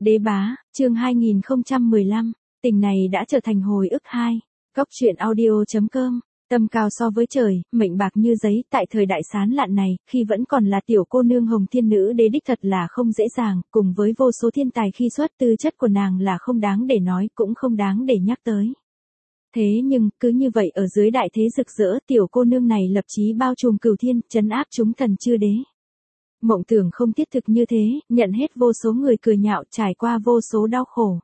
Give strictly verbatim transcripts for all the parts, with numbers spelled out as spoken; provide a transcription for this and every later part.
Đế bá, chương hai nghìn không trăm mười lăm, tình này đã trở thành hồi ức hai. Cốc truyện audio chấm com, tâm cao so với trời, mệnh bạc như giấy, tại thời đại sán lạn này, khi vẫn còn là tiểu cô nương Hồng Thiên Nữ Đế đích thật là không dễ dàng, cùng với vô số thiên tài khi xuất, tư chất của nàng là không đáng để nói, cũng không đáng để nhắc tới. Thế nhưng, cứ như vậy ở dưới đại thế rực rỡ, tiểu cô nương này lập chí bao trùm cửu thiên, trấn áp chúng thần chư đế. Mộng tưởng không thiết thực như thế, nhận hết vô số người cười nhạo, trải qua vô số đau khổ.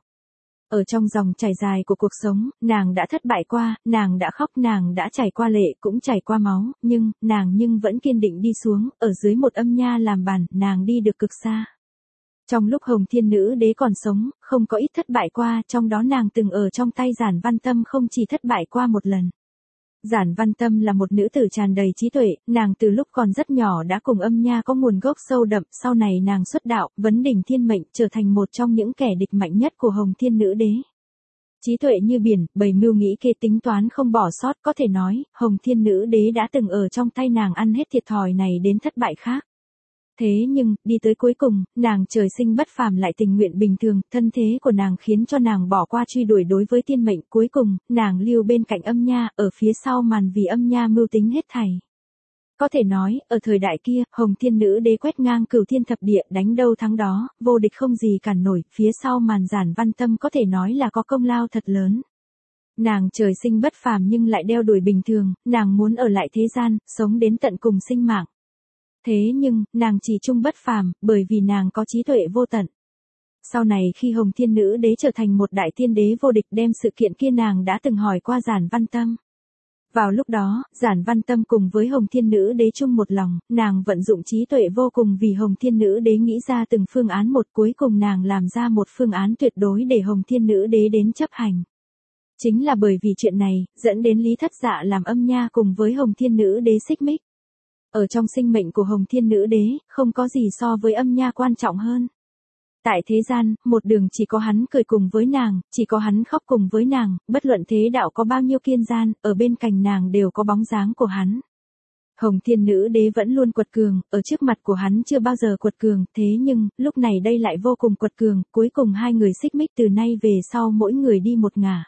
Ở trong dòng chảy dài của cuộc sống, nàng đã thất bại qua, nàng đã khóc, nàng đã trải qua lệ, cũng trải qua máu, nhưng, nàng nhưng vẫn kiên định đi xuống, ở dưới một âm nha làm bàn, nàng đi được cực xa. Trong lúc Hồng Thiên Nữ Đế còn sống, không có ít thất bại qua, trong đó nàng từng ở trong tay Giản Văn Tâm không chỉ thất bại qua một lần. Giản Văn Tâm là một nữ tử tràn đầy trí tuệ, nàng từ lúc còn rất nhỏ đã cùng âm nha có nguồn gốc sâu đậm, sau này nàng xuất đạo, vấn đỉnh thiên mệnh, trở thành một trong những kẻ địch mạnh nhất của Hồng Thiên Nữ Đế. Trí tuệ như biển, bày mưu nghĩ kế tính toán không bỏ sót, có thể nói, Hồng Thiên Nữ Đế đã từng ở trong tay nàng ăn hết thiệt thòi này đến thất bại khác. Thế nhưng, đi tới cuối cùng, nàng trời sinh bất phàm lại tình nguyện bình thường, thân thế của nàng khiến cho nàng bỏ qua truy đuổi đối với thiên mệnh, cuối cùng, nàng lưu bên cạnh âm nha, ở phía sau màn vì âm nha mưu tính hết thảy. Có thể nói, ở thời đại kia, Hồng Thiên Nữ Đế quét ngang cửu thiên thập địa, đánh đâu thắng đó, vô địch không gì cản nổi, phía sau màn Giản Văn Tâm có thể nói là có công lao thật lớn. Nàng trời sinh bất phàm nhưng lại đeo đuổi bình thường, nàng muốn ở lại thế gian, sống đến tận cùng sinh mạng. Thế nhưng, nàng chỉ chung bất phàm, bởi vì nàng có trí tuệ vô tận. Sau này khi Hồng Thiên Nữ Đế trở thành một đại thiên đế vô địch đem sự kiện kia nàng đã từng hỏi qua Giản Văn Tâm. Vào lúc đó, Giản Văn Tâm cùng với Hồng Thiên Nữ Đế chung một lòng, nàng vận dụng trí tuệ vô cùng vì Hồng Thiên Nữ Đế nghĩ ra từng phương án một, cuối cùng nàng làm ra một phương án tuyệt đối để Hồng Thiên Nữ Đế đến chấp hành. Chính là bởi vì chuyện này, dẫn đến Lý Thất Dạ làm âm nha cùng với Hồng Thiên Nữ Đế xích mích. Ở trong sinh mệnh của Hồng Thiên Nữ Đế, không có gì so với âm nha quan trọng hơn. Tại thế gian, một đường chỉ có hắn cười cùng với nàng, chỉ có hắn khóc cùng với nàng, bất luận thế đạo có bao nhiêu kiên gian, ở bên cạnh nàng đều có bóng dáng của hắn. Hồng Thiên Nữ Đế vẫn luôn quật cường, ở trước mặt của hắn chưa bao giờ quật cường, thế nhưng, lúc này đây lại vô cùng quật cường, cuối cùng hai người xích mích từ nay về sau mỗi người đi một ngả.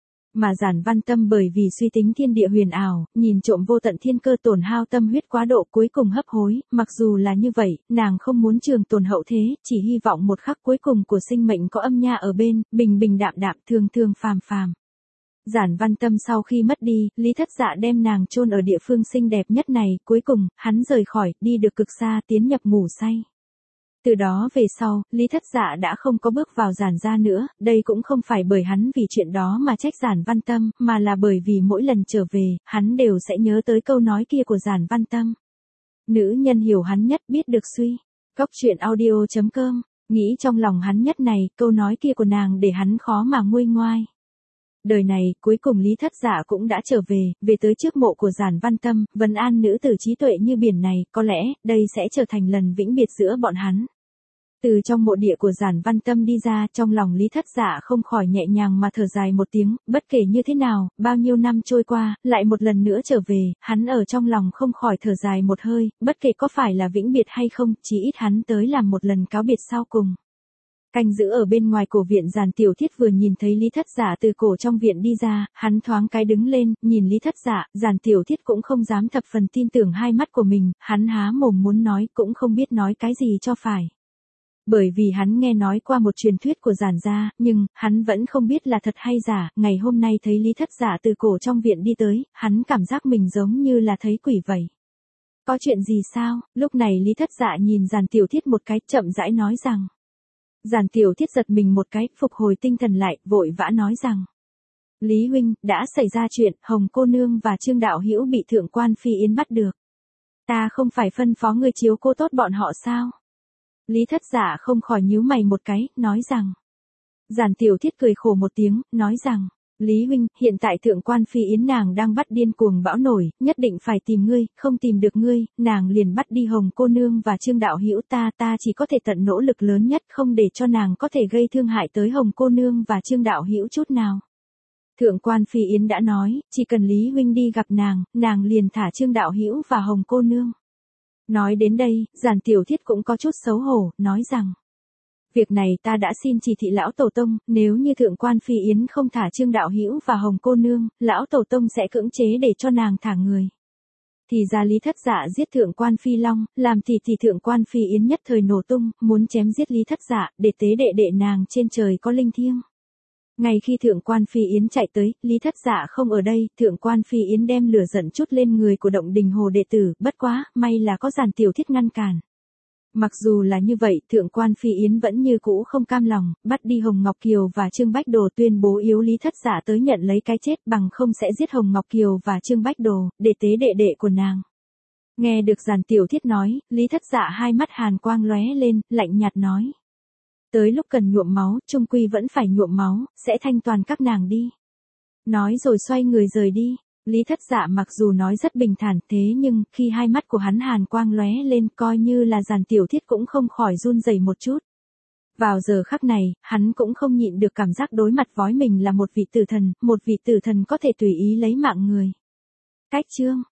Mà Giản Văn Tâm bởi vì suy tính thiên địa huyền ảo, nhìn trộm vô tận thiên cơ tổn hao tâm huyết quá độ cuối cùng hấp hối, mặc dù là như vậy, nàng không muốn trường tồn hậu thế, chỉ hy vọng một khắc cuối cùng của sinh mệnh có âm nha ở bên, bình bình đạm đạm thường thường phàm phàm. Giản Văn Tâm sau khi mất đi, Lý Thất Dạ đem nàng chôn ở địa phương xinh đẹp nhất này, cuối cùng, hắn rời khỏi, đi được cực xa tiến nhập ngủ say. Từ đó về sau, Lý Thất Dạ đã không có bước vào Giản gia nữa, đây cũng không phải bởi hắn vì chuyện đó mà trách Giản Văn Tâm, mà là bởi vì mỗi lần trở về, hắn đều sẽ nhớ tới câu nói kia của Giản Văn Tâm. Nữ nhân hiểu hắn nhất biết được suy. Cốc truyện audio chấm com, nghĩ trong lòng hắn nhất này, câu nói kia của nàng để hắn khó mà nguôi ngoai. Đời này, cuối cùng Lý Thất Dạ cũng đã trở về, về tới trước mộ của Giản Văn Tâm, vấn an nữ tử trí tuệ như biển này, có lẽ, đây sẽ trở thành lần vĩnh biệt giữa bọn hắn. Từ trong mộ địa của Giản Văn Tâm đi ra, trong lòng Lý Thất Dạ không khỏi nhẹ nhàng mà thở dài một tiếng, bất kể như thế nào, bao nhiêu năm trôi qua, lại một lần nữa trở về, hắn ở trong lòng không khỏi thở dài một hơi, bất kể có phải là vĩnh biệt hay không, chỉ ít hắn tới làm một lần cáo biệt sau cùng. Canh giữ ở bên ngoài cổ viện Giản Tiểu Thiết vừa nhìn thấy Lý Thất Dạ từ cổ trong viện đi ra, hắn thoáng cái đứng lên, nhìn Lý Thất Dạ, Giản Tiểu Thiết cũng không dám thập phần tin tưởng hai mắt của mình, hắn há mồm muốn nói cũng không biết nói cái gì cho phải. Bởi vì hắn nghe nói qua một truyền thuyết của Giản gia, nhưng, hắn vẫn không biết là thật hay giả, ngày hôm nay thấy Lý Thất Dạ từ cổ trong viện đi tới, hắn cảm giác mình giống như là thấy quỷ vậy. Có chuyện gì sao? Lúc này Lý Thất Dạ nhìn Giản Tiểu Thiết một cái, chậm rãi nói rằng. Giản Tiểu Thiết giật mình một cái, phục hồi tinh thần lại, vội vã nói rằng. Lý huynh, đã xảy ra chuyện, Hồng cô nương và Trương đạo hữu bị thượng quan Phi Yến bắt được. Ta không phải phân phó ngươi chiếu cố tốt bọn họ sao? Lý Thất Dạ không khỏi nhíu mày một cái, nói rằng. Giản Tiểu Thiết cười khổ một tiếng, nói rằng. Lý huynh, hiện tại thượng quan Phi Yến nàng đang bắt điên cuồng bão nổi, nhất định phải tìm ngươi, không tìm được ngươi, nàng liền bắt đi Hồng cô nương và Trương đạo hữu ta, ta chỉ có thể tận nỗ lực lớn nhất không để cho nàng có thể gây thương hại tới Hồng cô nương và Trương đạo hữu chút nào. Thượng quan Phi Yến đã nói, chỉ cần Lý huynh đi gặp nàng, nàng liền thả Trương đạo hữu và Hồng cô nương. Nói đến đây, Giản Tiểu Thiết cũng có chút xấu hổ, nói rằng. Việc này ta đã xin chỉ thị lão tổ tông, nếu như thượng quan phi yến không thả Trương đạo hữu và Hồng cô nương, lão tổ tông sẽ cưỡng chế để cho nàng thả người. Thì ra Lý Thất Dạ giết thượng quan phi long, làm thì thì thượng quan phi yến nhất thời nổ tung, muốn chém giết Lý Thất Dạ, để tế đệ đệ nàng trên trời có linh thiêng. Ngay khi thượng quan phi yến chạy tới, Lý Thất Dạ không ở đây, thượng quan phi yến đem lửa giận chút lên người của Động Đình Hồ đệ tử, bất quá, may là có Giản Tiểu Thiết ngăn cản. Mặc dù là như vậy, thượng quan phi yến vẫn như cũ không cam lòng, bắt đi Hồng Ngọc Kiều và Trương Bách Đồ, tuyên bố yếu Lý Thất Dạ tới nhận lấy cái chết, bằng không sẽ giết Hồng Ngọc Kiều và Trương Bách Đồ, để tế đệ đệ của nàng. Nghe được Giản Tiểu Thiết nói, Lý Thất Dạ hai mắt hàn quang lóe lên, lạnh nhạt nói. Tới lúc cần nhuộm máu, chung quy vẫn phải nhuộm máu, sẽ thanh toàn các nàng đi. Nói rồi xoay người rời đi. Lý Thất Dạ mặc dù nói rất bình thản, thế nhưng, khi hai mắt của hắn hàn quang lóe lên, coi như là Giản Tiểu Thiết cũng không khỏi run rẩy một chút. Vào giờ khắc này, hắn cũng không nhịn được cảm giác đối mặt với mình là một vị tử thần, một vị tử thần có thể tùy ý lấy mạng người. Cách chương